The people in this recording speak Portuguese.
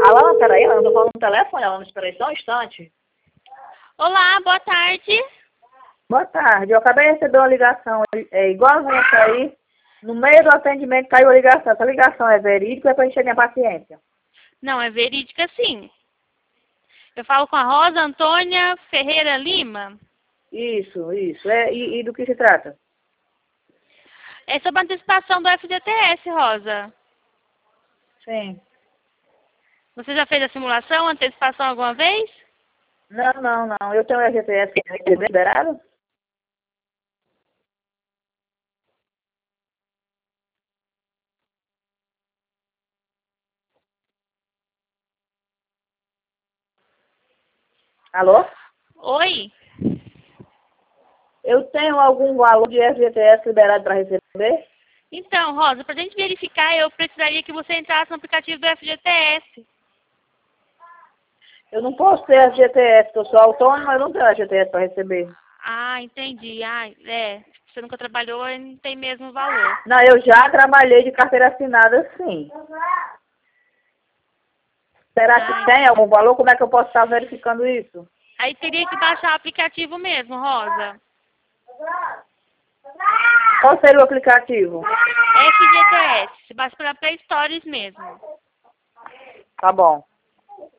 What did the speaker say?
Alô, peraí, eu tô falando no telefone, Alana, espera aí só um instante. Olá, boa tarde. Boa tarde, eu acabei de receber uma ligação, igualzinha essa aí. No meio do atendimento caiu a ligação. Essa ligação é verídica, é pra encher minha paciência. Não, é verídica sim. Eu falo com a Rosa Antônia Ferreira Lima. Isso. E do que se trata? É sobre a antecipação do FGTS, Rosa. Sim. Você já fez a simulação, antecipação alguma vez? Não. Eu tenho FGTS liberado? Alô? Oi? Eu tenho algum valor de FGTS liberado para receber? Então, Rosa, para a gente verificar, eu precisaria que você entrasse no aplicativo do FGTS. Eu não posso ter FGTS, eu sou autônoma, eu não tenho FGTS para receber. Ah, entendi. Ah, você nunca trabalhou e não tem mesmo valor. Não, eu já trabalhei de carteira assinada, sim. Será que tem Entendi. algum valor? Como é que eu posso estar verificando isso? Aí teria que baixar o aplicativo mesmo, Rosa. Qual seria o aplicativo? FGTS. Basta para Play Stores mesmo. Tá bom.